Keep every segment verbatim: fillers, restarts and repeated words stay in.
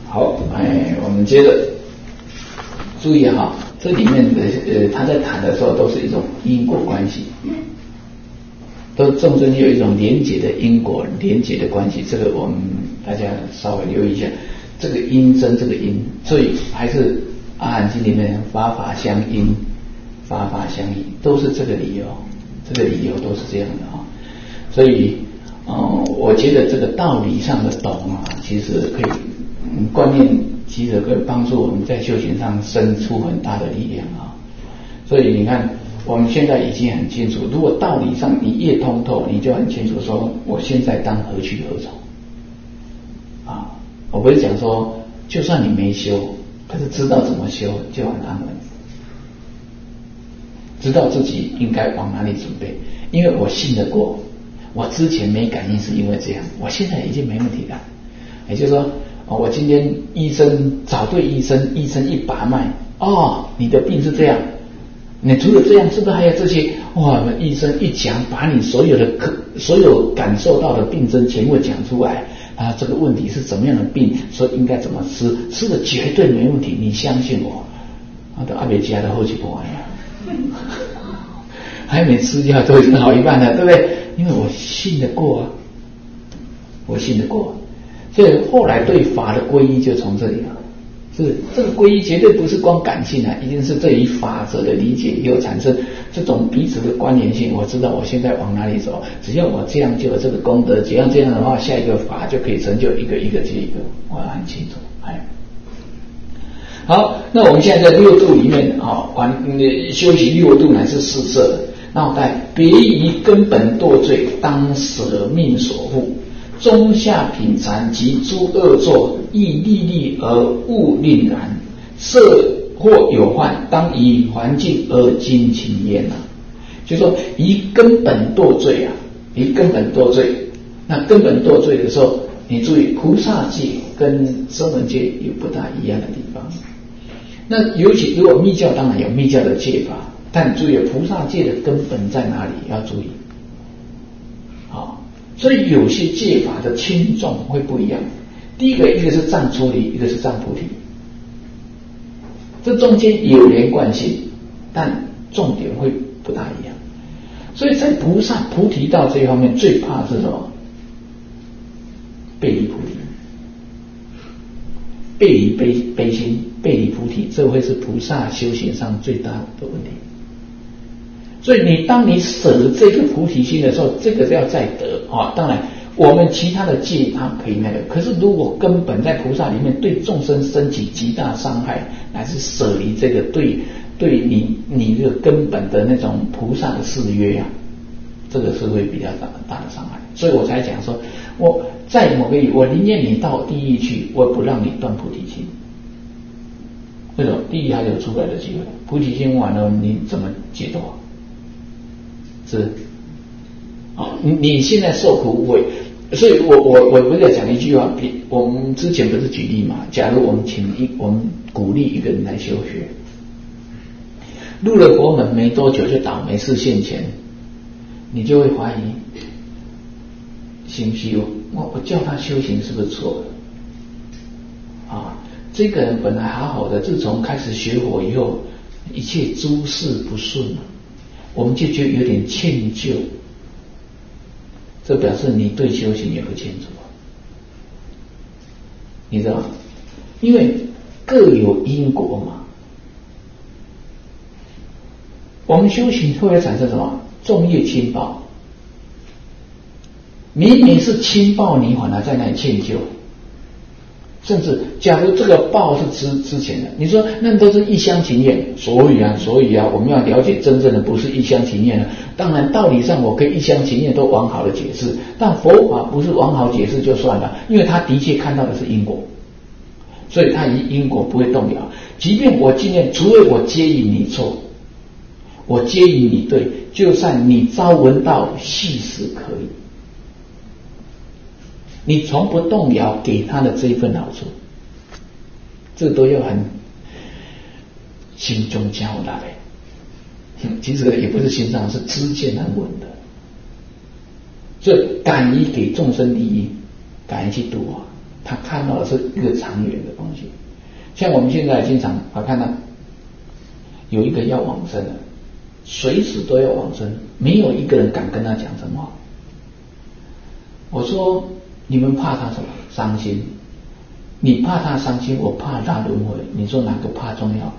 好，哎，我们接着注意哈，这里面的呃，他在谈的时候都是一种因果关系，都众生有一种连结的因果连结的关系，这个我们大家稍微留意一下。这个因真，这个因，所以还是阿含经里面法法相因，法法相依，都是这个理由，这个理由都是这样的啊。所以，呃，我觉得这个道理上的懂啊，其实可以，嗯，观念其实可以帮助我们在修行上生出很大的力量啊。所以你看，我们现在已经很清楚，如果道理上你越通透，你就很清楚说，我现在当何去何从啊。我不是讲说，就算你没修，可是知道怎么修就很安稳，知道自己应该往哪里准备。因为我信得过，我之前没感应是因为这样，我现在已经没问题了。也就是说，我今天医生找对医生，医生一把脉，哦，你的病是这样，你除了这样，是不是还有这些？哇，医生一讲，把你所有的可所有感受到的病症全部讲出来。啊，这个问题是怎么样的病，所以应该怎么吃，吃的绝对没问题，你相信我。啊，都阿别家的后期不完呀，还没吃药都已经好一半了，对不对？因为我信得过啊，我信得过，所以后来对法的皈依就从这里了。是这个皈依绝对不是光感性啊，一定是对于法则的理解以后产生这种彼此的关联性。我知道我现在往哪里走，只要我这样就有这个功德，只要这样的话，下一个法就可以成就一个一个接一个，我很清楚。哎，好，那我们现在在六度里面啊，完修习六度乃是四摄，那在别于根本堕罪，当舍命所护。中下品禅及诸恶作，亦历历而勿令然。色或有患，当以环境而精勤焉啊。就是说，以根本堕罪啊，以根本堕罪。那根本堕罪的时候，你注意，菩萨戒跟声闻戒有不大一样的地方。那尤其如果密教，当然有密教的戒法，但注意菩萨戒的根本在哪里，要注意。好。所以有些戒法的轻重会不一样。第一个，一个是藏出离，一个是藏菩提，这中间有连贯性，但重点会不大一样。所以在菩萨菩提道这一方面，最怕是什么？背离菩提，背离悲悲心，背离菩提，这会是菩萨修行上最大的问题。所以你当你舍了这个菩提心的时候，这个要再得啊。当然我们其他的戒它可以那个，可是如果根本在菩萨里面对众生升起极大伤害，乃是舍离这个对对你你这个根本的那种菩萨的誓约啊，这个是会比较大大的伤害。所以我才讲说，我在某个我宁愿你到地狱去，我不让你断菩提心。为什么？地狱还有出来的机会，菩提心完了你怎么解脱？是啊，你现在受苦无畏，所以我我我不是要讲一句话，我们之前不是举例嘛？假如我们请一我们鼓励一个人来修学，入了佛门没多久就倒霉事现前，你就会怀疑，行不行？我我叫他修行是不是错了？啊，这个人本来好好的，自从开始学佛以后，一切诸事不顺了。我们就觉得有点歉疚，这表示你对修行也不清楚，你知道吗？因为各有因果嘛。我们修行会产生什么？众业轻报，明明是轻报，你反而在那里歉疚。甚至假如这个报是之之前的，你说那都是一厢情愿，所以啊所以啊我们要了解真正的不是一厢情愿了。当然道理上我可以一厢情愿都往好的解释，但佛法不是往好解释就算了，因为他的确看到的是因果，所以他以因果不会动摇。即便我今天除非我接引你错，我接引你对，就算你朝闻道夕死可以，你从不动摇给他的这一份好处，这都要很心中交代。其实也不是心上，是知见很稳的，所以敢于给众生利益，敢于去度啊。 他看到的是一个长远的东西。像我们现在经常啊看到有一个要往生的，随时都要往生，没有一个人敢跟他讲什么。我说你们怕他什么？伤心。你怕他伤心，我怕他轮回，你说哪个怕重要？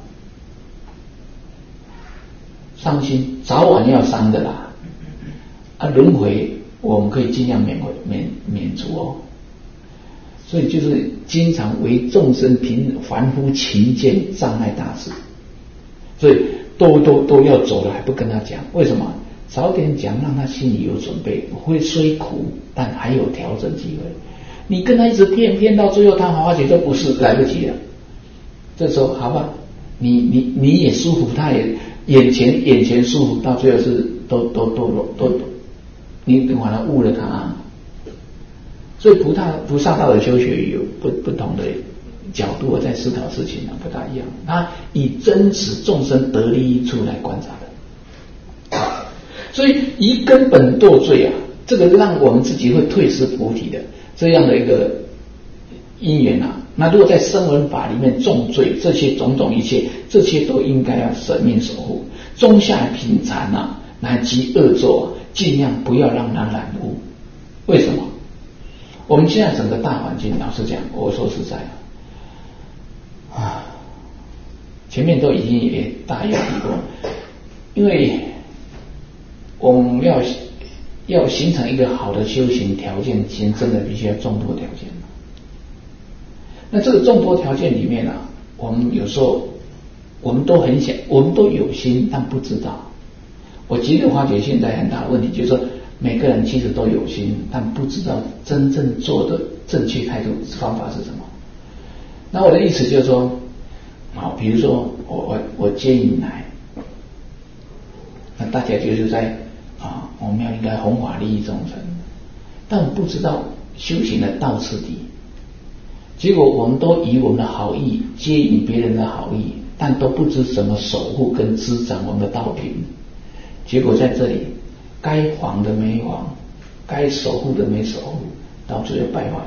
伤心早晚要伤的啦，啊，轮回我们可以尽量免免免除哦。所以就是经常为众生平凡夫勤见障碍大事，所以都都都要走了还不跟他讲，为什么？早点讲，让他心里有准备，会虽苦，但还有调整机会。你跟他一直骗骗到最后，他好好觉得不是，来不及了。这时候好吧，你你你也舒服，他也眼前眼前舒服，到最后是都都都都都，你等会他误了他啊。所以菩萨菩萨道的修学有不不同的角度在思考事情呢，不大一样。他以真实众生得利益处来观察的。所以以根本堕罪啊，这个让我们自己会退失菩提的这样的一个因缘啊，那如果在声闻法里面重罪，这些种种一切，这些都应该要舍命守护。中下品禅啊，乃及恶作啊，尽量不要让它染污。为什么？我们现在整个大环境，老实讲，我说实在的啊，前面都已经也大有提过，因为我们要要形成一个好的修行条件，其实真的必须要众多条件。那这个众多条件里面啊，我们有时候我们都很想，我们都有心，但不知道。我极力化解现在很大的问题，就是说每个人其实都有心，但不知道真正做的正确态度方法是什么。那我的意思就是说，好，比如说我我我接引来，那大家就是在啊，我们要应该弘法利益众生，但我不知道修行的道次第。结果我们都以我们的好意接引别人的好意，但都不知怎么守护跟滋长我们的道品。结果在这里，该防的没防，该守护的没守护，到最后败坏。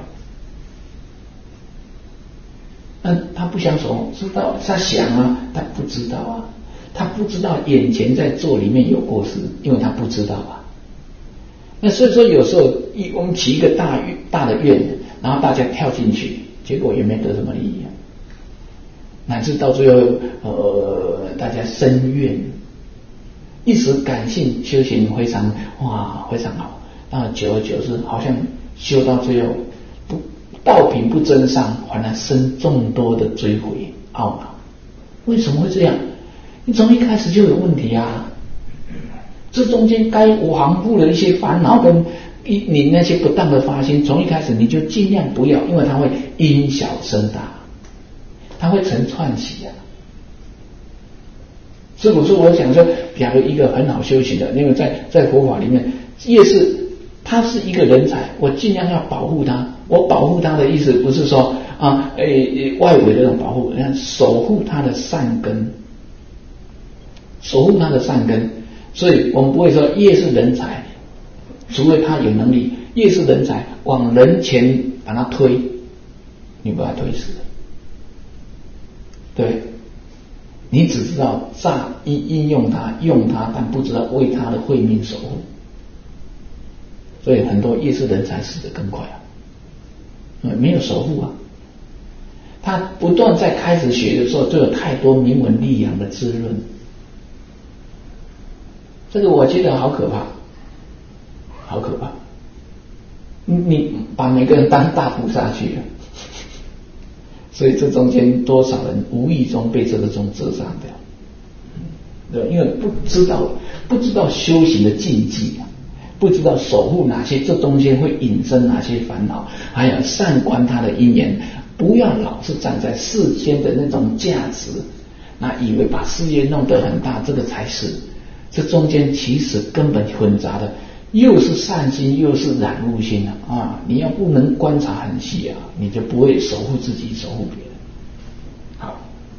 那他不想守护，知道他想啊，他不知道啊，他不知道眼前在做里面有过失，因为他不知道啊。那所以说有时候我们起一个大大的愿，然后大家跳进去。结果也没得什么利益啊，乃至到最后，呃，大家生怨，一时感性修行非常哇非常好，那久而久之，好像修到最后不道品不增上，反而生众多的追悔懊恼。为什么会这样？你从一开始就有问题啊！这中间该往复的一些烦恼跟你你那些不当的发心，从一开始你就尽量不要，因为它会因小生大，它会成串习啊。所以我说，我想说，假如一个很好修行的，因为在在佛法里面，越是他是一个人才，我尽量要保护他。我保护他的意思不是说啊，诶外围的那种保护，守护他的善根，守护他的善根。所以我们不会说越是人才。除非他有能力，越是人才往人前把他推，你把他推死了。对，你只知道诈应应用他用他，但不知道为他的慧命守护。所以很多越是人才死得更快啊，没有守护啊。他不断在开始学的时候，就有太多名闻利养的滋润，这个我觉得好可怕。好可怕！你把每个人当大菩萨去了，所以这中间多少人无意中被这个种遮障掉，对，因为不知道不知道修行的禁忌啊，不知道守护哪些，这中间会引生哪些烦恼，还有善观他的因缘，不要老是站在世间的那种价值，那以为把事业弄得很大，这个才是，这中间其实根本混杂的。又是善心，又是染污心啊！啊，你要不能观察很细啊，你就不会守护自己，守护别人。好，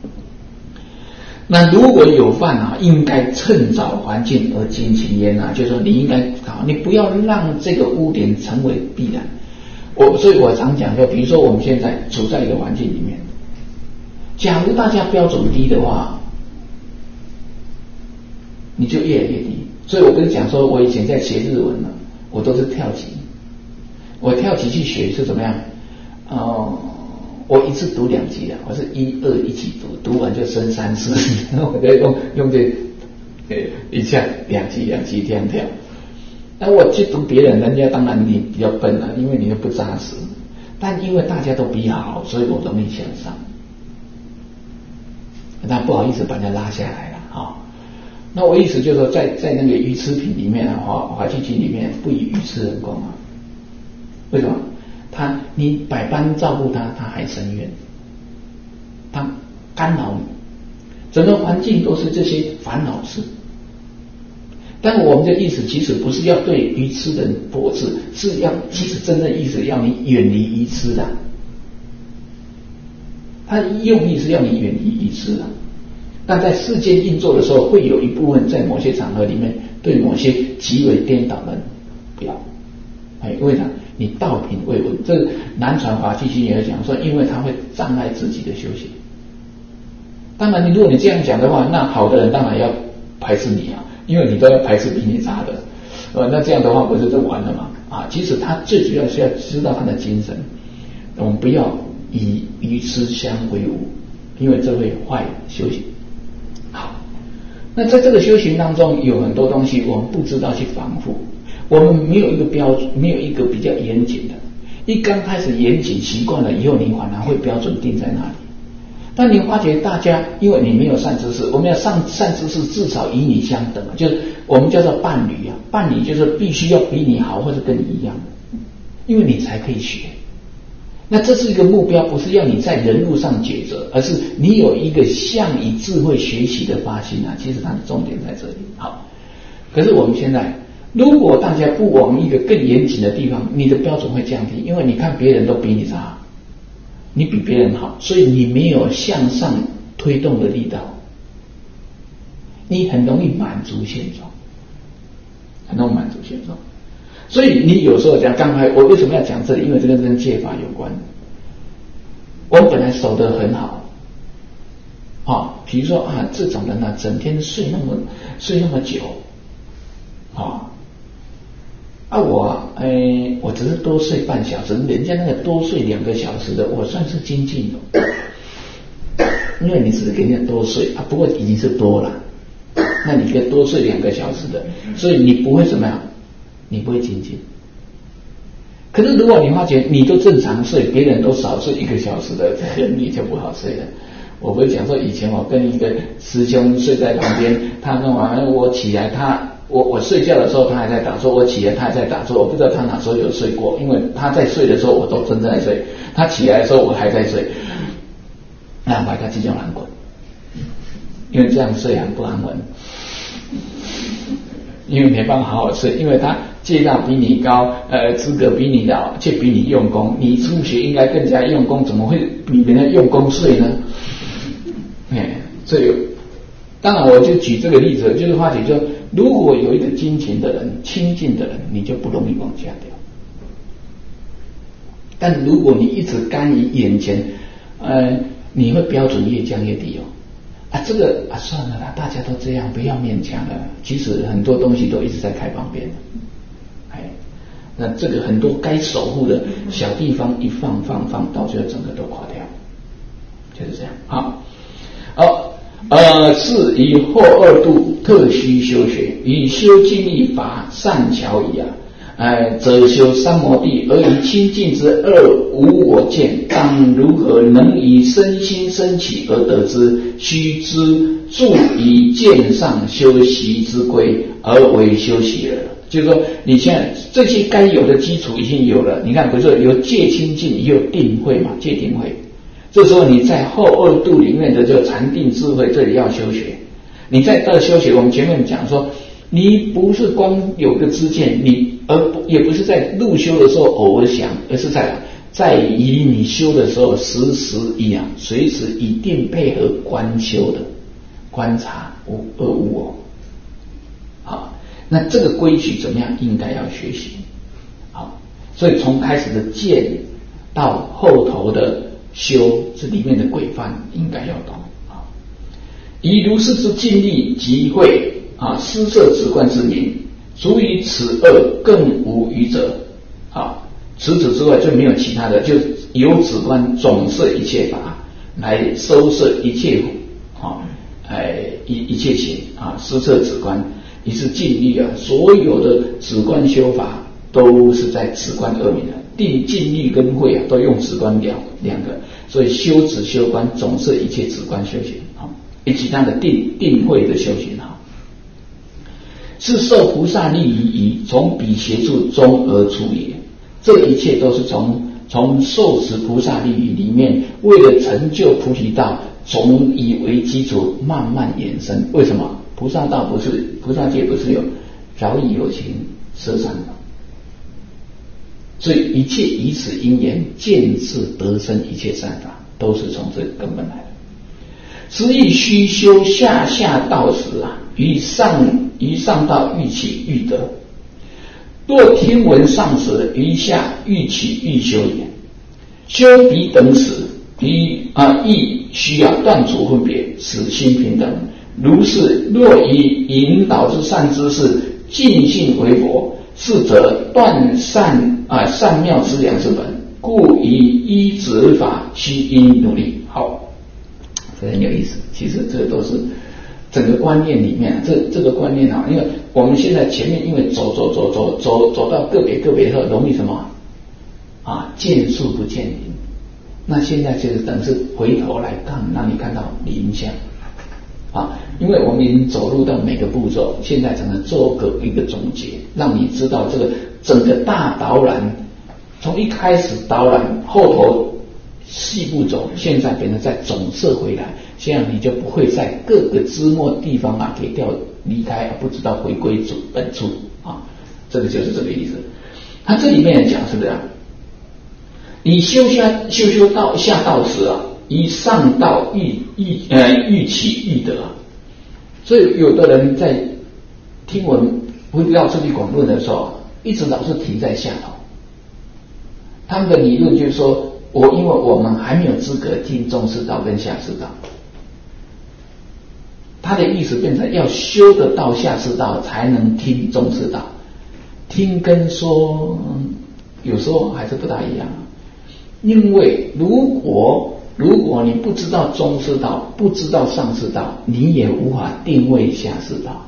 那如果有犯啊，应该趁早还境而经其焉啊，就是说你应该好，你不要让这个污点成为必然。 我所以我常讲说，比如说我们现在处在一个环境里面，假如大家标准低的话，你就越来越低。所以我跟你讲说，我以前在学日文呢，我都是跳级，我跳级去学是怎么样？哦、呃，我一次读两级的，我是一二一起读，读完就升三四，然后我再用用这呃一下两级两级这样跳。那我去读别人，人家当然你比较笨了，因为你又不扎实。但因为大家都比好，所以我容易向上。但不好意思把人家拉下来了啊、哦。那我意思就是说，在在那个鱼吃品里面啊，华华基金里面不以鱼吃人工啊。为什么？他你百般照顾他，他还生怨，他干扰你，整个环境都是这些烦恼事。但我们的意思其实不是要对愚痴人驳斥，是要其实真正意思要你远离愚痴的。他用意是要你远离愚痴的。但在世间运作的时候，会有一部分在某些场合里面对某些极为颠倒的人不要。哎，为啥？你道品未稳。这南传华基金也讲说，因为他会障碍自己的修行。当然，你如果你这样讲的话，那好的人当然要排斥你啊，因为你都要排斥比你差的。呃，那这样的话不是就完了吗？啊，其实他最主要是要知道他的精神，我们不要以愚痴相为伍，因为这会坏修行。好，那在这个修行当中，有很多东西我们不知道去防护，我们没有一个标准，没有一个比较严谨的。一刚开始严谨习惯了以后，你反而会标准定在那里。但你发觉大家，因为你没有善知识，我们要上善知识至少与你相等，就是我们叫做伴侣啊，伴侣就是必须要比你好或者跟你一样的，因为你才可以学。那这是一个目标，不是要你在人路上抉择，而是你有一个向以智慧学习的发心啊。其实它的重点在这里。好，可是我们现在，如果大家不往一个更严谨的地方，你的标准会降低，因为你看别人都比你差，你比别人好，所以你没有向上推动的力道，你很容易满足现状，很容易满足现状。所以你有时候讲，刚才我为什么要讲这里？因为这个跟戒法有关。我们本来守得很好，啊、哦，比如说啊，这种人呢、啊，整天睡那么睡那么久，啊、哦，啊我哎，我只是多睡半小时，人家那个多睡两个小时的，我算是精进的，因为你只是给人家多睡啊，不过已经是多了，那你可以多睡两个小时的，所以你不会怎么样。你不会精进。可是如果你发觉你都正常睡，别人都少睡一个小时的，你就不好睡了。我不是讲说以前我跟一个师兄睡在旁边，他跟我我起来，他我我睡觉的时候他还在打坐，我起来他还在打坐，我不知道他哪时候有睡过，因为他在睡的时候我都正在睡，他起来的时候我还在睡，那我他这种难滚，因为这样睡很不安稳。因为没办法好好睡，因为他戒大比你高，呃，资格比你老，却比你用功。你初学应该更加用功，怎么会比别人用功睡呢？哎，所以当然我就举这个例子，就是发觉就如果有一个精勤的人、亲近的人，你就不容易往下掉。但如果你一直甘于眼前，呃，你会标准越降越低哦。啊，这个啊，算了啦，大家都这样，不要勉强了。其实很多东西都一直在开方便，哎，那这个很多该守护的小地方一放放放，到最后整个都垮掉，就是这样。好，好，呃，是以后二度特须修学，以修尽力法善巧矣啊。呃，则修三摩地，而以清净之二无我见，当如何能以身心升起而得之？须知助以见上修习之规，而为修习了。就是说，你现在这些该有的基础已经有了。你看，比如说有戒清净，也有定慧嘛，戒定慧。这时候你在后二度里面的这个禅定智慧，这里要修学。你在这修学，我们前面讲说，你不是光有个知见，你而也不是在入修的时候偶尔想，而是在在于你修的时候时时一样，随时一定配合观修的观察无二无我。好，那这个规矩怎么样？应该要学习。好， 所以从开始的见到后头的修，这里面的规范应该要懂啊。以如是之尽力即会啊，施设止观之名，除于此二更无余者啊。除此之外就没有其他的，就由止观总摄一切法，来收摄一切啊，哎一一切行啊，施设止观，也是尽力啊。所有的止观修法都是在止观二名的，定、尽力跟慧啊，都用止观两两个，所以修止修观总摄一切止观修行啊，以及他的定定慧的修行啊，是受菩萨利益以从彼邪处中而出也。这一切都是从从受持菩萨利益里面，为了成就菩提道，从以为基础慢慢衍生。为什么？菩萨道不是菩萨界不是有饶益有情舍善法，所以一切以此因缘见智得生一切善法，都是从这个根本来的。此亦须修下下道时啊，于上于上道欲起欲得。若听闻上时，于下欲起欲修也。修彼等时，于啊亦需要断除分别，使心平等。如是，若以引导之善知识尽性为佛，是则断善啊善妙之良之本。故以依止法须应努力。好，这很有意思。其实这都是整个观念里面，这这个观念啊，因为我们现在前面因为走走走走走走到个别个别的时候，容易什么啊？见树不见林。那现在就是等是回头来看，让你看到林相啊，因为我们已经走入到每个步骤，现在只能做个一个总结，让你知道这个整个大导览，从一开始导览，后头细步走，现在变成再总摄回来，这样你就不会在各个枝末地方啊给掉离开，不知道回归主本处啊，这个就是这个意思。他这里面讲是这样，你修下修修道下道时啊，以上道欲欲呃欲起欲得，所以有的人在听闻不要自力广论的时候，一直老是停在下头。他们的理论就是说，我因为我们还没有资格听中士道跟下士道，他的意思变成要修得到下士道才能听中士道，听跟说有时候还是不大一样。因为如果如果你不知道中士道，不知道上士道，你也无法定位下士道。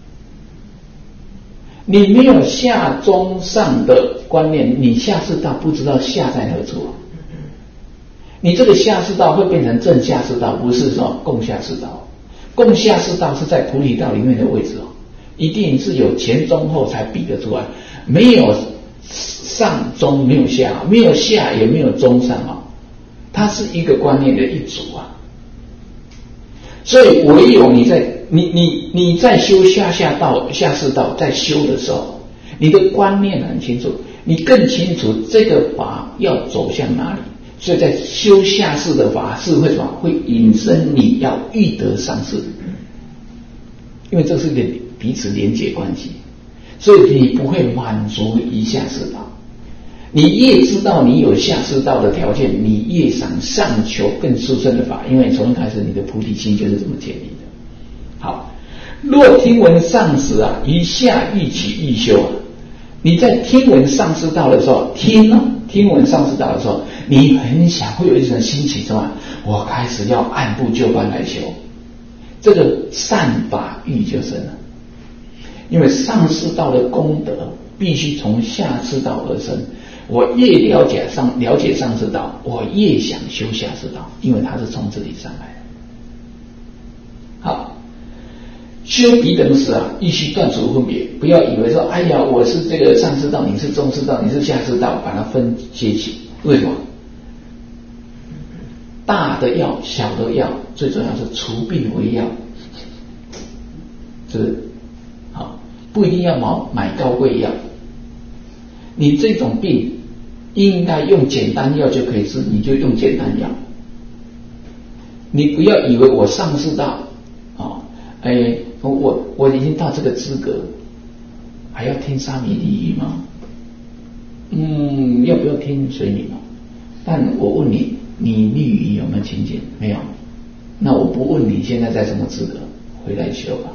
你没有下中上的观念，你下士道不知道下在何处。你这个下士道会变成正下士道，不是说共下士道。共下士道是在菩提道里面的位置哦，一定是有前中后才比得出来，没有上中没有下，没有下也没有中上啊，它是一个观念的一组啊。所以唯有你在你你你在修下下道下士道，在修的时候，你的观念很清楚，你更清楚这个法要走向哪里。所以在修下士的法是会什么？会引申你要欲得上士，因为这是一个彼此连结关系，所以你不会满足于下士道。你越知道你有下士道的条件，你越想上求更殊胜的法，因为从一开始你的菩提心就是这么建立的。好，若听闻上时啊，于下欲起欲修啊，你在听闻上士道的时候，听啊，听闻上士道的时候，你很想会有一种心情什么？我开始要按部就班来修，这个善法欲就生了。因为上士道的功德必须从下士道而生。我越了解上了解上士道，我越想修下士道，因为它是从这里上来的。好，修彼等时啊，必须断除分别，不要以为说，哎呀，我是这个上士道，你是中士道，你是下士道，把它分阶级。为什么？大的药，小的药，最重要是除病为药，是不是？好，不一定要买买高贵药。你这种病应该用简单药就可以治，你就用简单药。你不要以为我上士道啊，哎，我我已经到这个资格，还要听沙弥利益吗？ 嗯，要不要听随你嘛。但我问你，你立于有没有清净？没有。那我不问你现在在什么资格，回来修吧。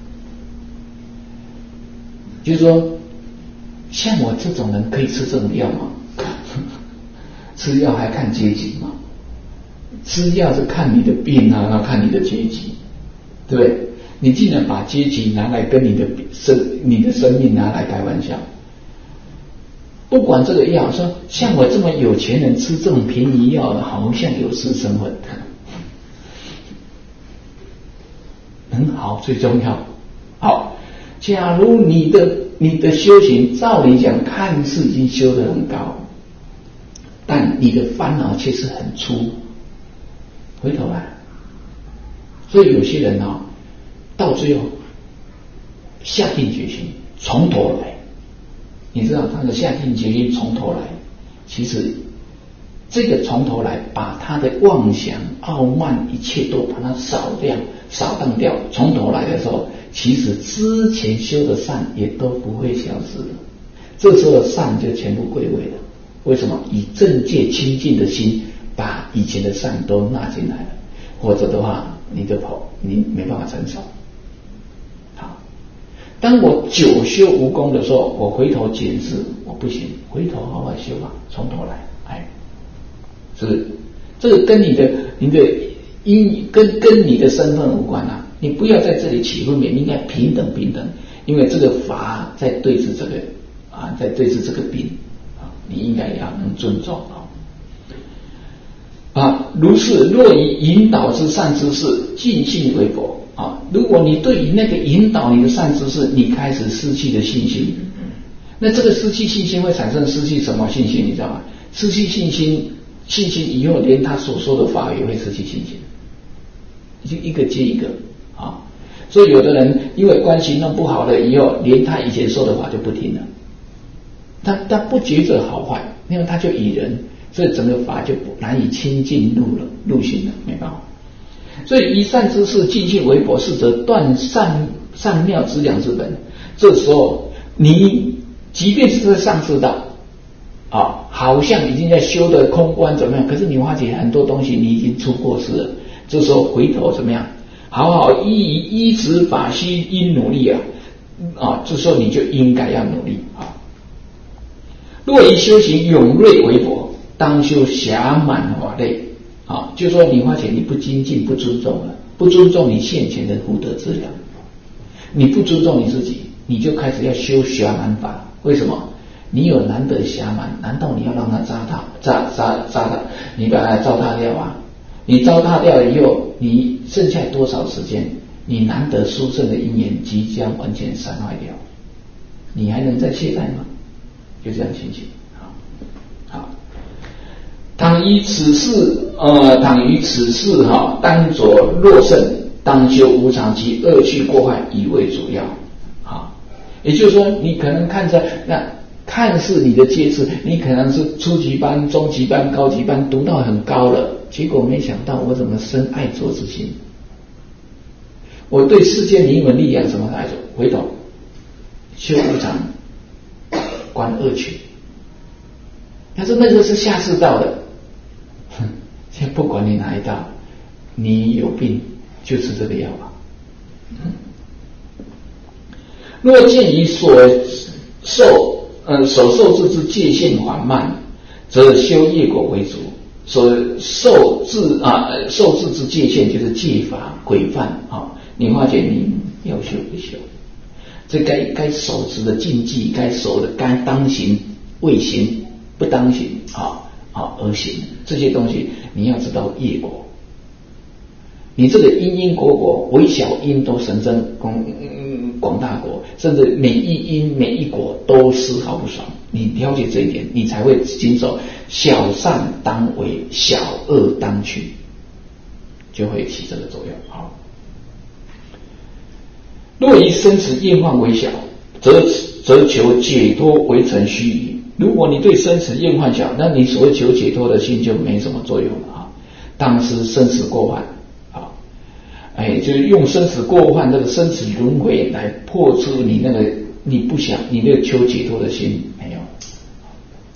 就是说，像我这种人可以吃这种药吗？吃药还看阶级吗？吃药是看你的病啊，要看你的阶级，对不对？你竟然把阶级拿来跟你的生、你的生命拿来开玩笑。不管这个药，说像我这么有钱人吃这种便宜药，好像有失身份。很好，最重要。好，假如你的你的修行，照理讲看似已经修得很高，但你的烦恼却是很粗，回头来。所以有些人啊，到最后下定决心从头来。你知道他的下定决心从头来，其实这个从头来，把他的妄想、傲慢，一切都把它扫掉、扫荡掉。从头来的时候，其实之前修的善也都不会消失的。这时候善就全部归位了。为什么？以正戒清净的心，把以前的善都纳进来了。或者的话，你的跑你没办法承受。好，当我久修无功的时候，我回头检视，我不行，回头好好修吧，从头来。哎，是这个跟你的你的因跟跟你的身份无关啊！你不要在这里起分别，你应该平等平等，因为这个法在对治这个啊，在对治这个病啊，你应该要能尊重啊。啊，如是若以引导之善知识尽信为薄啊，如果你对于那个引导你的善知识，你开始失去的信心，那这个失去信心会产生失去什么信心？你知道吗？失去信心，信心以后连他所说的法也会失去信心，就一个接一个啊。所以有的人因为关系弄不好了以后，连他以前说的话就不听了，他他不觉着好坏，因为他就以人。所以整个法就难以亲近入了入心了，没办法。所以以善知识尽信为薄，是则断善善妙之良之本。这时候你即便是在上士道啊，好像已经在修的空观怎么样，可是你发觉很多东西你已经出过世了。这时候回头怎么样？好好依依止法须应努力啊啊！这时候你就应该要努力啊。若以修行勇锐为薄，当修暇满法类啊，就说你发觉你不精进、不尊重了，不尊重你现前的福德资粮，你不尊重你自己，你就开始要修暇满法。为什么？你有难得暇满，难道你要让它糟蹋、糟糟糟蹋？你把它糟蹋掉啊！你糟蹋掉以后，你剩下多少时间？你难得殊胜的因缘即将完全散坏掉，你还能再懈怠吗？就这样情形。好。倘以此事，呃，倘于此事哈，当着若胜，当修无常及恶趣过患以为主要。好，也就是说，你可能看着那看似你的阶次，你可能是初级班、中级班、高级班读到很高了，结果没想到我怎么生爱着之心？我对世间灵魂力量什么爱着？回头修无常，观恶趣。他说那个是下士道的。先不管你哪一道，你有病就吃这个药吧。嗯、若见于所受呃所受制之界限缓慢，则修业果为主。所受制啊受制之界限就是戒法规范啊，你发觉你要修不修？这该该守持的禁忌，该守的该当行未行，不当行啊。啊，而行这些东西，你要知道业果。你这个因因果果，微小因都神增广广大果，甚至每一因每一果都丝毫不爽。你了解这一点，你才会谨守小善当为，小恶当去，就会起这个作用。好，若以生死业患为小，则则求解脱为成虚矣。如果你对生死厌患小，那你所谓求解脱的心就没什么作用了啊。当时生死过患啊，哎，就是用生死过患这个生死轮回来破除你那个你不想你那个求解脱的心没有。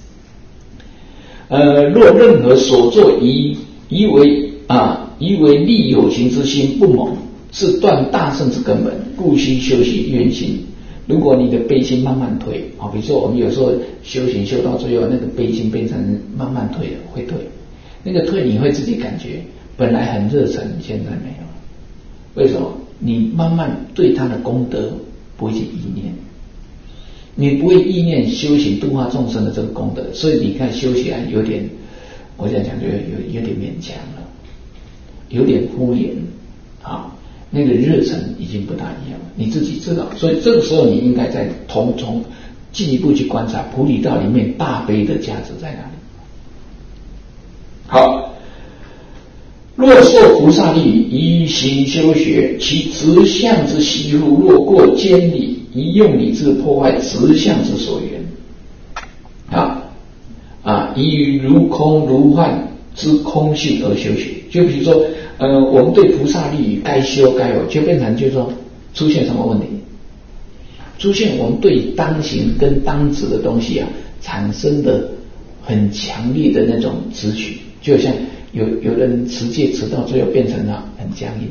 呃，若任何所作以以为啊以为利有情之心不猛，是断大圣之根本，故须修习愿心。如果你的悲心慢慢退啊，比如说我们有时候修行修到最后，那个悲心变成慢慢退了，会退。那个退你会自己感觉本来很热忱，现在没有。为什么？你慢慢对他的功德不会去意念，你不会意念修行度化众生的这个功德，所以你看修起来有点，我想讲就有有点勉强了，有点敷衍啊。那个热忱已经不大一样了，你自己知道，所以这个时候你应该再从从进一步去观察菩提道里面大悲的价值在哪里。好，若受菩萨力，以行修学，其直相之息入，若过监理，宜用理智破坏直相之所缘。啊啊，以如空如幻之空性而修学。就比如说，呃，我们对菩萨力该修该有，就变成就是说出现什么问题？出现我们对当行跟当止的东西啊，产生的很强烈的那种执取，就像有有人持戒持到最后变成了很僵硬。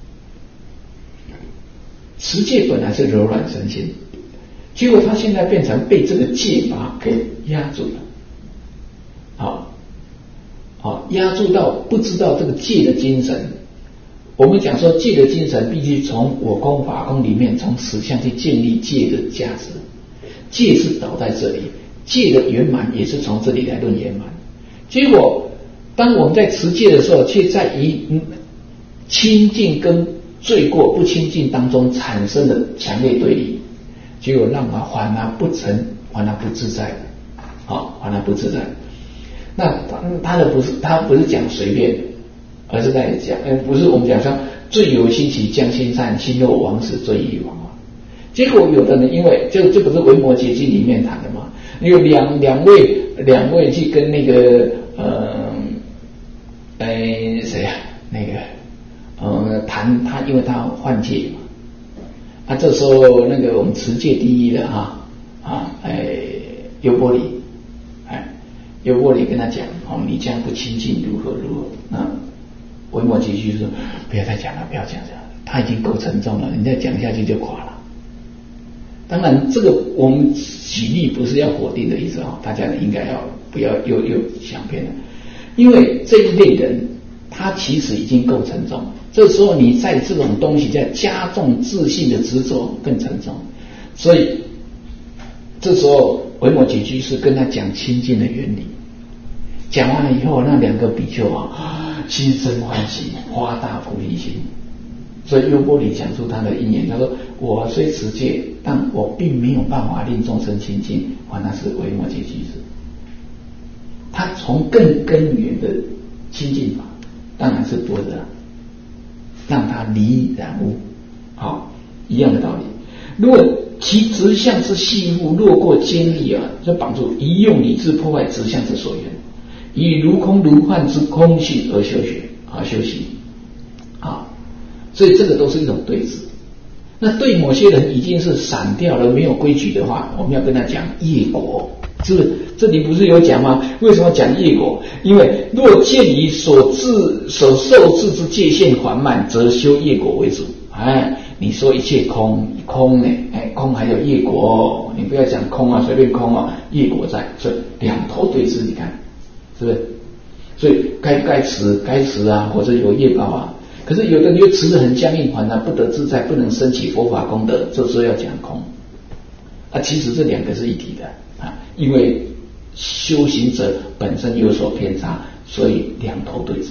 持戒本来是柔软身心，结果他现在变成被这个戒法给压住了。好。好，压住到不知道这个戒的精神。我们讲说戒的精神必须从我空法空里面，从实相去建立戒的价值。戒是倒在这里，戒的圆满也是从这里来论圆满。结果当我们在持戒的时候，却在于清净跟罪过不清净当中产生的强烈对立，结果让我反而不成，反而不自在，好，反而不自在。那他的不是他不是讲随便，而是在讲，呃，不是我们讲说罪有兴起将心善，心若亡时罪亦亡啊。结果有的人因为这这不是维摩诘经里面谈的吗？有两两位两位去跟那个呃，哎谁啊那个呃谈他，因为他犯戒嘛，啊这时候那个我们持戒第一的啊啊哎优波离。优波离跟他讲，哦，你这样不清净如何如何？那维摩诘就说，不要再讲了，不要讲这样，他已经够沉重了，你再讲下去就垮了。当然，这个我们举例不是要否定的意思啊，大家应该要不要又又想偏了，因为这一类人他其实已经够沉重，这时候你在这种东西在加重自信的执着更沉重，所以这时候维摩诘居士跟他讲清净的原理，讲完了以后，那两个比丘啊，心生欢喜，发大菩提心。所以优波离讲出他的因缘，他说：“我虽持戒，但我并没有办法令众生清净，反而是维摩诘居士。他从更根源的清净法，当然是多的，让他离染污。好，一样的道理。如果其直相之细物，若过监理啊，就绑住，宜用理智破坏直相之所缘，以如空如幻之空性而修学啊，修习啊，所以这个都是一种对治。那对某些人已经是散掉了，没有规矩的话，我们要跟他讲业果。是不是？这里不是有讲吗？为什么讲业果？因为若见以所治所受制之界限缓慢，则修业果为主。哎。你说一切空，空呢？哎，空还有业果哦，你不要讲空啊，随便空啊，业果在，所以两头对峙，你看是不是？所以该不该持，该持啊，或者有业报啊。可是有的人又持得很僵硬，反而不得自在，不能升起佛法功德，这时候要讲空啊。其实这两个是一体的啊，因为修行者本身有所偏差，所以两头对峙。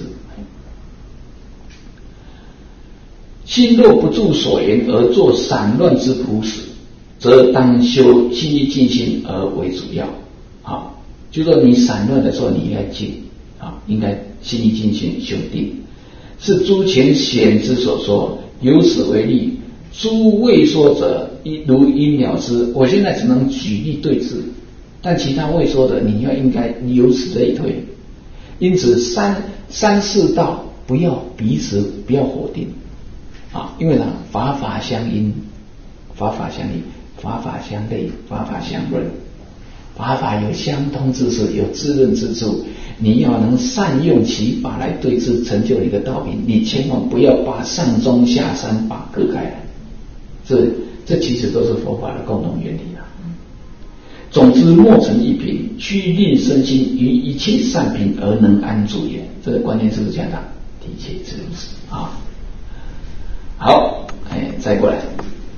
心若不住所缘而作散乱之朴实，则当修心意静心而为主要。好，就说你散乱的时候，你应该静啊，应该心意静心修定。是诸前显之所说，由此为例，诸未说者如因了之。我现在只能举例对治，但其他未说的，你要应该由此类推。因此三三四道不要彼此不要否定。啊，因为呢，法法相因，法法相依，法法相类，法法相润， 法法有相通之处，有滋润之处，你要能善用其法来对治，成就你的道品。你千万不要把上中下三法割开来，这这其实都是佛法的共同原理啊。总之，莫成一品，须令身心于一切善品而能安住也。这个观念是不是这样的？的确是如此啊。好，哎，再过来，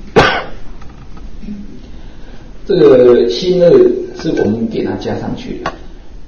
这个心恶是我们给它加上去的。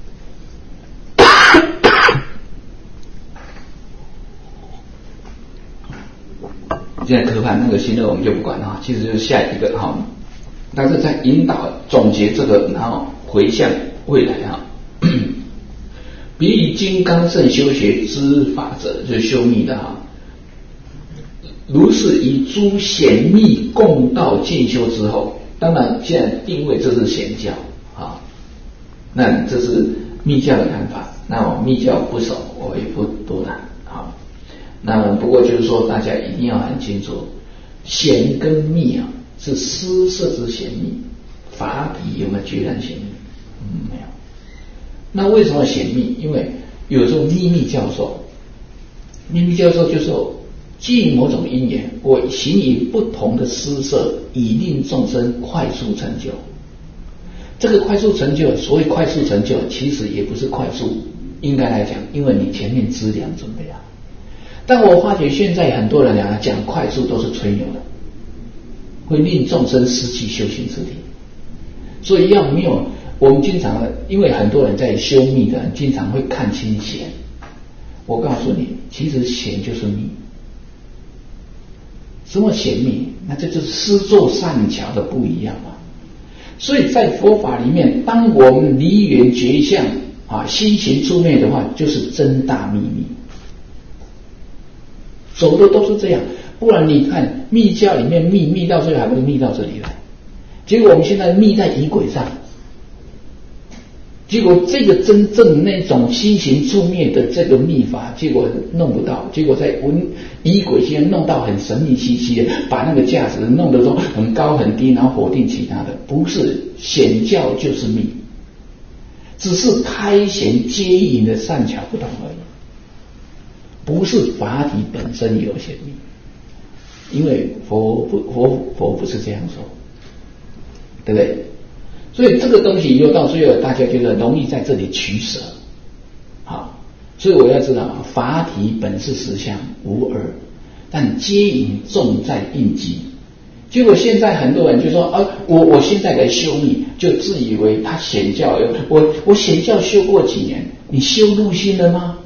现在科判那个心恶我们就不管了，其实就是下一个哈。但是在引导总结这个，然后回向未来哈。比以金刚乘修学之法者，就是修密的哈。如是以诸显密共道进修之后，当然现在定位这是显教啊，那这是密教的看法。那我密教不熟，我也不多谈啊。那不过就是说，大家一定要很清楚，显跟密啊是施设之显密，法体有没有决然显密？嗯，没有。那为什么显密？因为有时候秘密教授，秘密教授就说，基于某种因缘，我行以不同的施设，以令众生快速成就。这个快速成就，所谓快速成就，其实也不是快速，应该来讲，因为你前面资粮准备啊。但我发觉现在很多人啊讲快速都是吹牛的，会令众生失去修行之力。所以要没有，我们经常，因为很多人在修密的人经常会看清显。我告诉你，其实显就是密。什么显密？那这就是施作善巧的不一样嘛。所以在佛法里面，当我们离缘觉相啊，心行出灭的话，就是真大秘密。走的都是这样，不然你看密教里面密密到最后还不是密到这里来，结果我们现在密在仪轨上，结果这个真正那种心行出灭的这个密法，结果弄不到，结果在文仪轨间弄到很神秘兮兮的，把那个价值弄得都很高很低，然后否定其他的，不是显教就是密，只是开显接引的善巧不同而已。不是法体本身有显密，因为佛不佛佛不是这样说，对不对？所以这个东西又到最后，大家觉得容易在这里取舍，好，所以我要知道，法体本是实相无二，但接引重在应机。结果现在很多人就说啊，我我现在来修密，就自以为他显教，我我显教修过几年，你修入心了吗？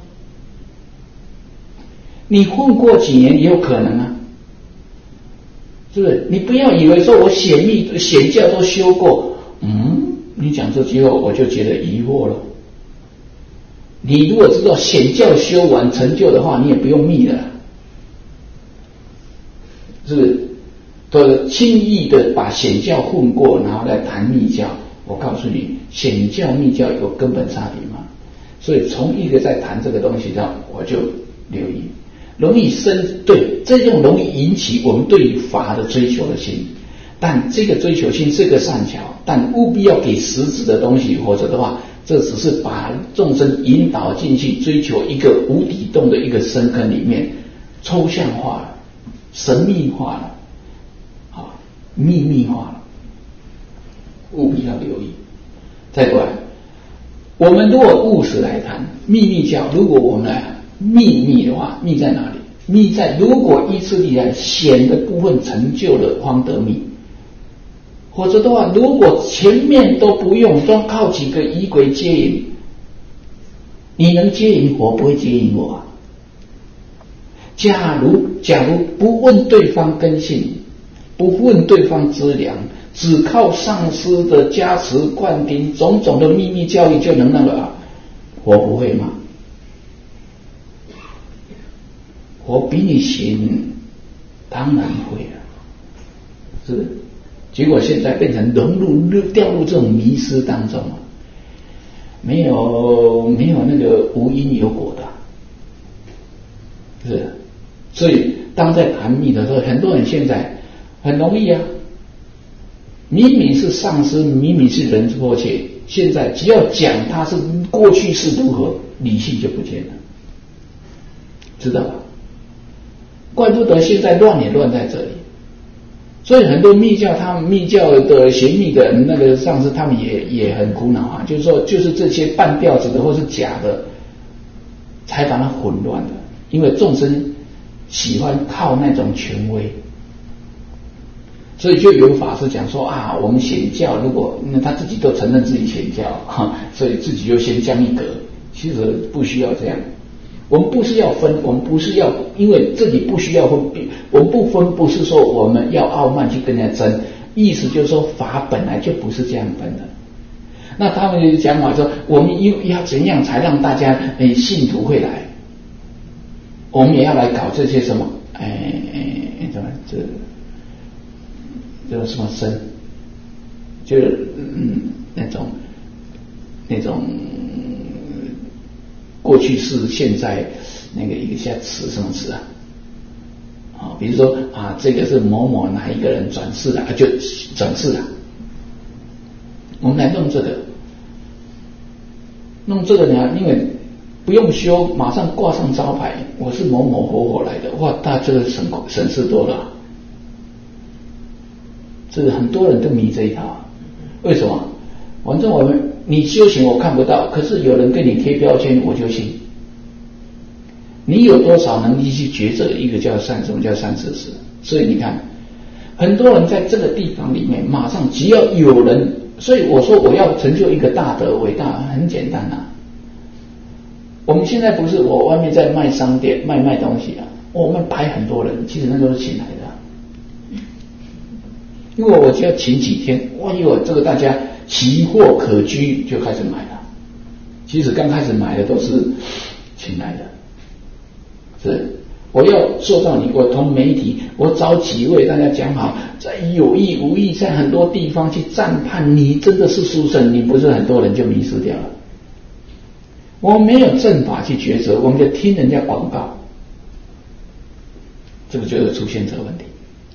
你混过几年也有可能啊，是不是？你不要以为说我显密显教都修过，嗯，你讲这句话我就觉得疑惑了。你如果知道显教修完成就的话，你也不用密了，是不是？都轻易的把显教混过，然后来谈密教。我告诉你，显教密教有根本差别吗？所以从一个在谈这个东西上，我就留意。容易生对，这种容易引起我们对于法的追求的心，但这个追求心是个善巧，但务必要给实质的东西，否则的话，这只是把众生引导进去追求一个无底洞的一个深坑里面，抽象化了，神秘化了，啊，秘密化了，务必要留意。再过来，我们如果务实来谈秘密教，如果我们来秘密的话，密在哪里？密在如果依次第来显的部分成就了方得密，否则的话，如果前面都不用，都靠几个仪轨接引，你能接引我，不会接引我啊。假如假如不问对方根性，不问对方资粮，只靠上师的加持灌顶，种种的秘密教育就能那个啊，我不会吗？我比你行，当然会了，是不是？结果现在变成融入掉入这种迷失当中了，没有没有那个无因有果的，是不是？所以当在谈密的时候，很多人现在很容易啊，明明是上师，明明是人之迫切， 现在，只要讲它是过去是如何，理性就不见了，知道吧？怪不得现在乱也乱在这里。所以很多密教，他们密教的邪密的那个上师，他们也也很苦恼啊，就是说，就是这些半吊子的或是假的，才把它混乱的。因为众生喜欢靠那种权威，所以就有法师讲说啊，我们显教，如果那他自己都承认自己显教，哈，所以自己就先降一格。其实不需要这样。我们不是要分，我们不是要，因为这里不需要分，我们不分不是说我们要傲慢去跟人家争，意思就是说法本来就不是这样分的。那他们就讲法说，我们要要怎样才让大家诶信徒会来？我们也要来搞这些什么，诶诶怎么这这什么僧，就是嗯那种那种。过去式现在那个一个下词什么词啊？啊，比如说啊，这个是某某哪一个人转世了，啊、就转世了。我们来弄这个，弄这个呢，因为不用修，马上挂上招牌，我是某某活活来的，哇，大这个省省事多了。这个很多人都迷这一套，为什么？反正我们你修行我看不到，可是有人给你贴标签，我就信。你有多少能力去抉择一个叫善，什么叫善知识？所以你看，很多人在这个地方里面，马上只要有人，所以我说我要成就一个大德伟大，很简单啊。我们现在不是我外面在卖商店卖卖东西啊，我们摆很多人，其实那都是请来的、啊。因为我只要请几天，哇哟，这个大家奇货可居就开始买了。其实刚开始买的都是请来的，是我要做到你，我同媒体，我找几位大家讲好，在有意无意在很多地方去赞叹你真的是书生，你不是很多人就迷失掉了。我没有正法去抉择，我们就听人家广告，这个就会出现这个问题。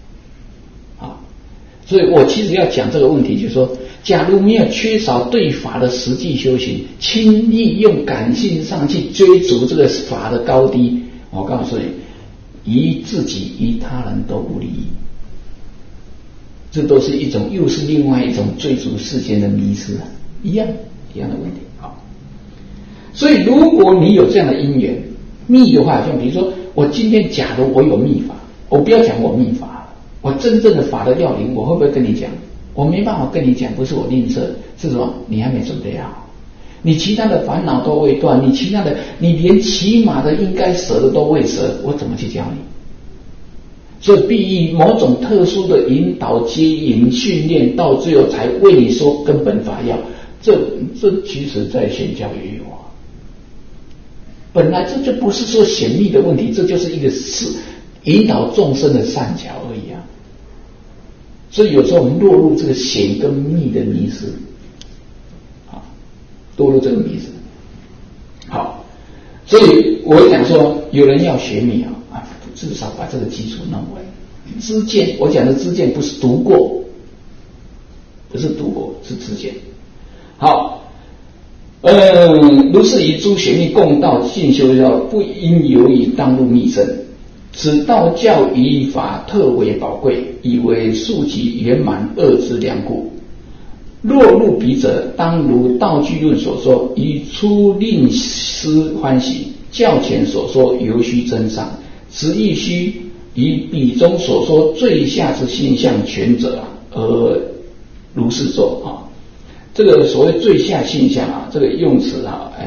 所以我其实要讲这个问题，就是说，假如没有缺少对法的实际修行，轻易用感性上去追逐这个法的高低，我告诉你，于自己于他人都无利益。这都是一种，又是另外一种追逐世间的迷失，一样一样的问题。好，所以如果你有这样的因缘，密的话，像比如说，我今天假如我有密法，我不要讲我密法。我真正的法的要领，我会不会跟你讲？我没办法跟你讲，不是我吝啬，是什么？你还没准备好，你其他的烦恼都未断，你其他的，你连起码的应该舍的都未舍，我怎么去教你？所以必以某种特殊的引导、接引、训练，到最后才为你说根本法要。这这其实在显教也有啊。本来这就不是说显密的问题，这就是一个是引导众生的善巧而已啊。所以有时候我们落入这个显跟密的迷失，啊，落入这个迷失。好，所以我讲说，有人要学密啊，啊，至少把这个基础弄稳。知见，我讲的知见不是读过，不是读过，是知见。好，嗯，如是以诸学密共道进修要不应由于当入密身。此道教仪法特为宝贵，以为速集圆满二之良故。若入彼者，当如道具论所说，以初令师欢喜；较前所说，犹须增上。此亦须以彼中所说最下之性相全者而如是做啊。这个所谓最下性相啊，这个用词啊，哎，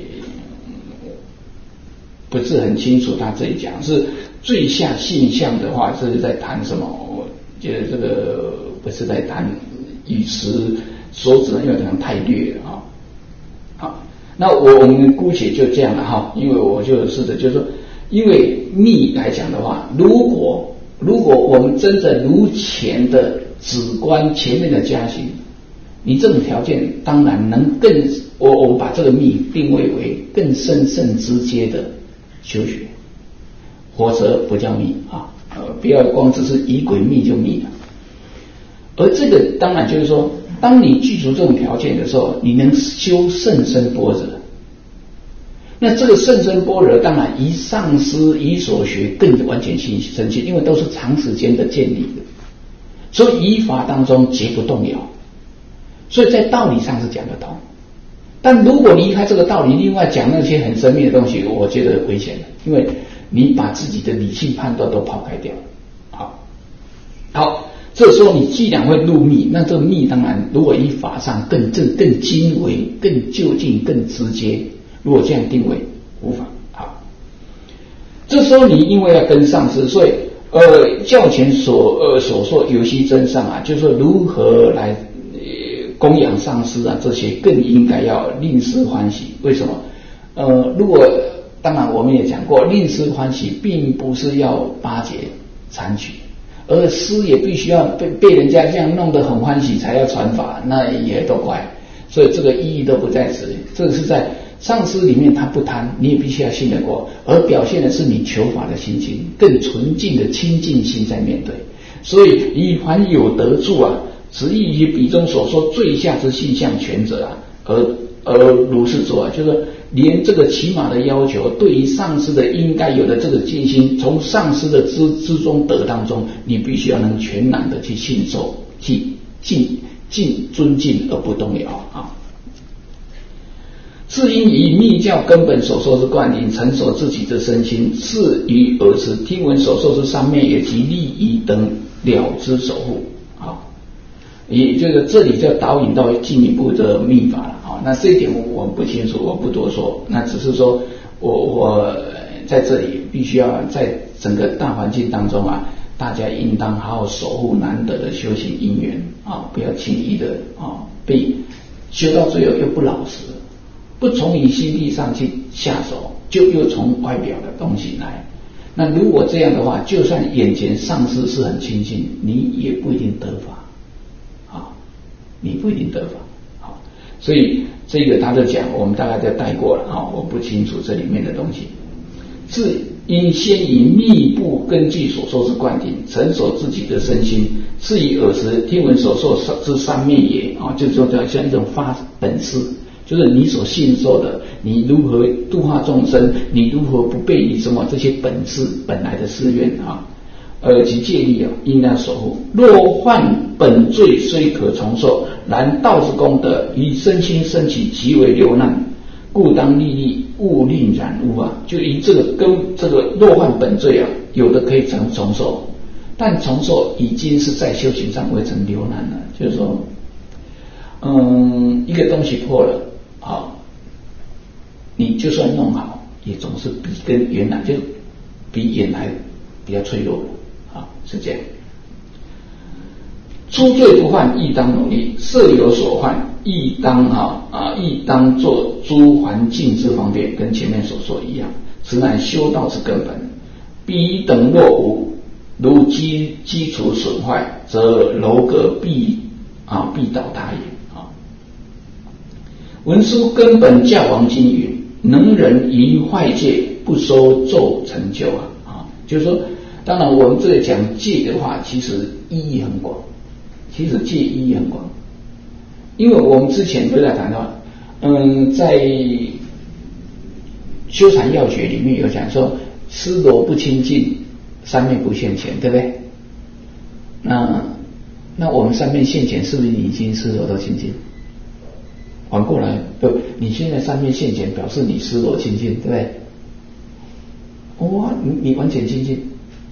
不是很清楚。他这里讲是最下性相的话，这是在谈什么？我觉得这个不是在谈语词所指的，因为可能太略了啊。好，那我我们姑且就这样了哈，因为我就试着就是说，因为密来讲的话，如果如果我们真的如前的止观前面的加行，你这种条件当然能更，我我们把这个密定位为更深甚之阶的修学。否则不叫密啊，呃，不要光只是以鬼密就密了。而这个当然就是说， 当你具足这种条件的时候，你能修甚深般若。那这个甚深般若，当然以上师以所学更完全深信，因为都是长时间的建立的，所以依法当中绝不动摇。所以在道理上是讲得通，但如果离开这个道理，另外讲那些很神秘的东西，我觉得危险了，因为你把自己的理性判断都抛开掉。好，好，这时候你既然会入密，那这个密当然如果以法上更正、更精微、更就近、更直接，如果这样定位无法。好，这时候你因为要跟上师，所以呃教前所呃所说有息真上啊，就是说如何来呃供养上师啊，这些更应该要令师欢喜。为什么？呃，如果当然我们也讲过，令师欢喜并不是要巴结残取，而师也必须要被被人家这样弄得很欢喜才要传法，那也都怪，所以这个意义都不在此。这是在上师里面他不贪，你也必须要信得过，而表现的是你求法的心情，更纯净的清净心在面对。所以以凡有得助啊，执意于彼中所说最下之性相权者啊，而而如是做啊，就是连这个起码的要求，对于上师的应该有的这个尽心，从上师的之之中得当中，你必须要能全然的去信受，去敬敬尊敬而不动摇啊。是因以密教根本所受之灌顶，成熟自己之身心，是于尔时听闻所受之三昧也及利益等了之守护。好，也就是这里就导引到进一步的密法了。好，那这一点我不清楚，我不多说。那只是说我我在这里必须要在整个大环境当中啊，大家应当好好守护难得的修行因缘啊，不要轻易的啊被修到最后又不老实。不从你心地上去下手，就又从外表的东西来。那如果这样的话，就算眼前上师是很亲近，你也不一定得法啊，你不一定得法。好，所以这个他就讲，我们大概就带过了啊，我不清楚这里面的东西。是因先以密布根据所受之灌顶，成熟自己的身心，是以尔时听闻所受之三昧也啊，就是说像一种发本事。就是你所信受的，你如何度化众生，你如何不背离什么这些本事本来的誓愿啊，呃及戒律啊，应当守护。若犯本罪，虽可重受，然道之功德以身心升起，极为流难，故当历历勿令染污啊。就以这个跟这个若犯本罪啊，有的可以重重受，但重受已经是在修行上会成流难了。就是说，嗯，一个东西破了。好，你就算弄好，也总是比跟原来就比原来比较脆弱的啊，是这样。初罪不犯，亦当努力；设有所犯，亦当啊啊，亦当做诸环境之方便，跟前面所说一样。此乃修道之根本。彼等若无，如基基础损坏，则楼阁必啊必倒塌也。文殊根本教王经云：能人于坏戒，不收咒成就啊！啊，就是说，当然我们这里讲戒的话，其实意义很广。其实戒意义很广，因为我们之前都在谈到，嗯，在修禅要诀里面有讲说，尸罗不清净，三昧不现前，对不对？那那我们三昧现前，是不是已经尸罗都清净？反过来，不，你现在三昧现前，表示你尸罗清净，对不对？哇，你你完全清净，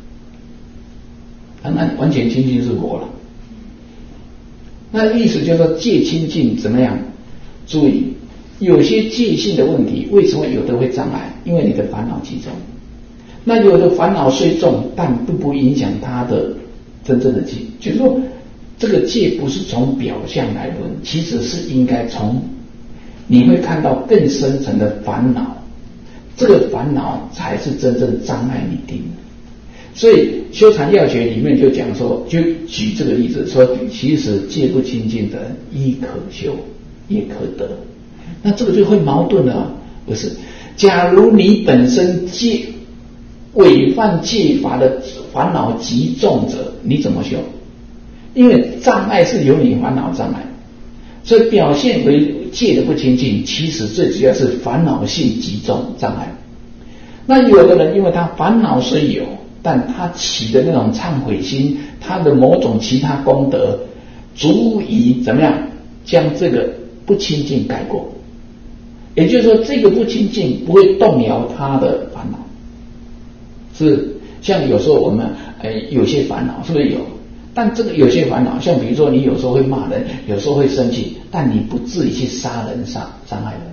当然完全清净是我了。那意思就是说，戒清净怎么样？注意，有些戒性的问题，为什么有的会障碍？因为你的烦恼集中。那有的烦恼虽重，但并不影响它的真正的戒。就是说，这个戒不是从表象来论，其实是应该从你会看到更深层的烦恼，这个烦恼才是真正障碍你定的。所以修禅要诀里面就讲说，就举这个例子说，其实戒不清净的人，亦可修，也可得。那这个就会矛盾了，不是？假如你本身戒违犯戒法的烦恼极重者，你怎么修？因为障碍是由你烦恼障碍， 所以表现为戒的不清净，其实最主要是烦恼性集中障碍。那有的人因为他烦恼虽有，但他起的那种忏悔心，他的某种其他功德，足以怎么样将这个不清净盖过。也就是说，这个不清净不会动摇他的烦恼。是像有时候我们呃有些烦恼是不是有？但这个有些烦恼，像比如说你有时候会骂人，有时候会生气，但你不至于去杀人伤伤害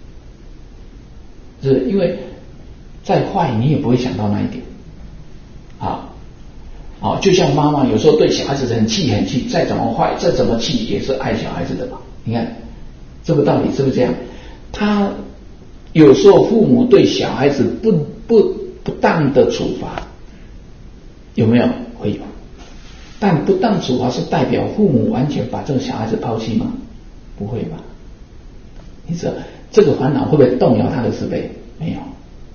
人，是因为再坏你也不会想到那一点啊。啊，就像妈妈有时候对小孩子很气很气，再怎么坏再怎么气也是爱小孩子的吧？你看这个道理是不是这样？他有时候父母对小孩子不不不当的处罚，有没有？会有。但不当处罚是代表父母完全把这个小孩子抛弃吗？不会吧？你知道这个烦恼会不会动摇他的慈悲？没有，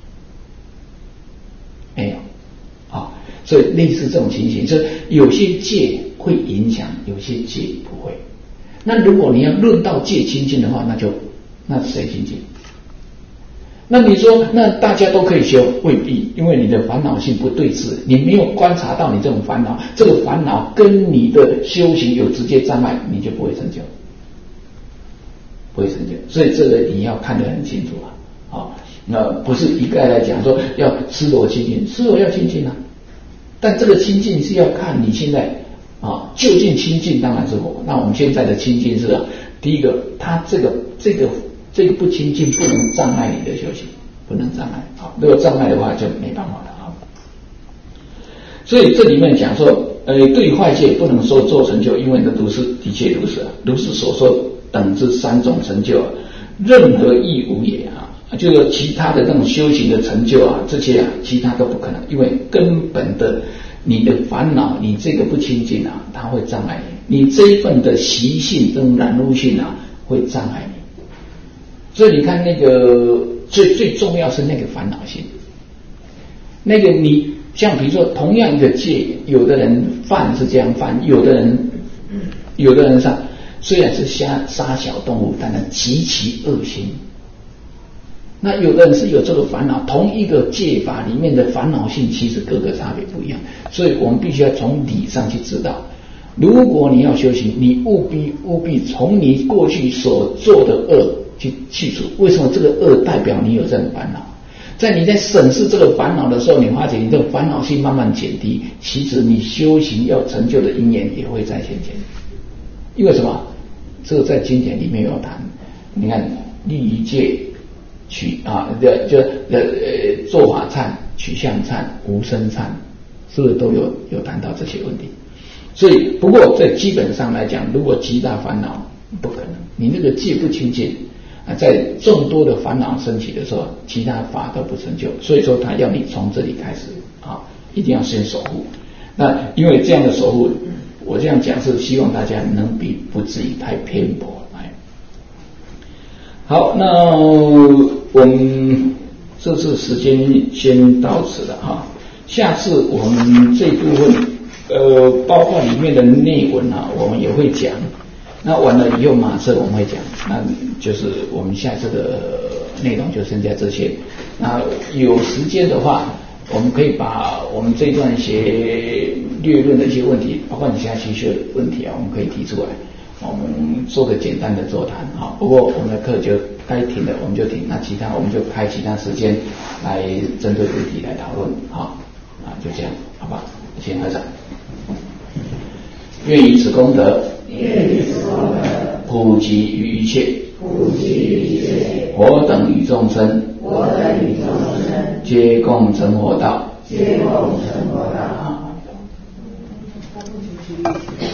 没有啊。所以类似这种情形，就是有些戒会影响，有些戒不会。那如果你要论到戒清净的话，那就那谁清净？那你说，那大家都可以修？未必，因为你的烦恼性不对治，你没有观察到你这种烦恼，这个烦恼跟你的修行有直接障碍，你就不会成就，不会成就。所以这个你要看得很清楚啊！啊，那不是一概来讲说要吃罗清净，吃罗要清净啊，但这个清净是要看你现在啊究竟清净，当然是我。那我们现在的清净是啊，第一个，它这个这个。这个不清净不能障碍你的修行，不能障碍。好，如果障碍的话就没办法了啊。所以这里面讲说，呃，对坏戒不能说做成就，因为这如是的确如是啊，如是所说等之三种成就啊，任何亦无也啊。就是其他的那种修行的成就啊，这些啊，其他都不可能，因为根本的你的烦恼，你这个不清净啊，它会障碍你，你这一份的习性跟染污性啊，会障碍你。所以你看那个最最重要是那个烦恼性，那个你像比如说同样一个戒，有的人犯是这样犯，有的人有的人上虽然是杀杀小动物，但它极其恶心。那有的人是有这个烦恼，同一个戒法里面的烦恼性其实各个差别不一样，所以我们必须要从理上去知道。如果你要修行，你务必务必从你过去所做的恶去去除。为什么这个恶代表你有这种烦恼？在你在审视这个烦恼的时候，你发觉你这个烦恼性慢慢减低，其实你修行要成就的因缘也会在现前。因为什么？这个在经典里面有谈。你看立于戒取啊，就呃做法忏、取相忏、无生忏，是不是都有有谈到这些问题？所以，不过在基本上来讲，如果极大烦恼不可能，你那个戒不清净啊，在众多的烦恼升起的时候，其他法都不成就。所以说，他要你从这里开始啊，一定要先守护。那因为这样的守护，我这样讲是希望大家能比不至于太偏颇。哎，好，那我们这次时间先到此了哈，下次我们这部分。呃，包括里面的内文啊，我们也会讲。那完了以后，马上我们会讲，那就是我们下次的内容就剩下这些。那有时间的话，我们可以把我们这一段一些略论的一些问题，包括你现在需求的问题啊，我们可以提出来，我们做个简单的座谈啊。不过我们的课就该停的我们就停，那其他我们就开其他时间来针对问题来讨论啊啊，就这样，好吧？谢谢台长。愿以此功德， 愿以此功德， 普及于一切， 普及于一切， 我等与众生， 我等与众生， 皆共成佛道， 皆共成佛道。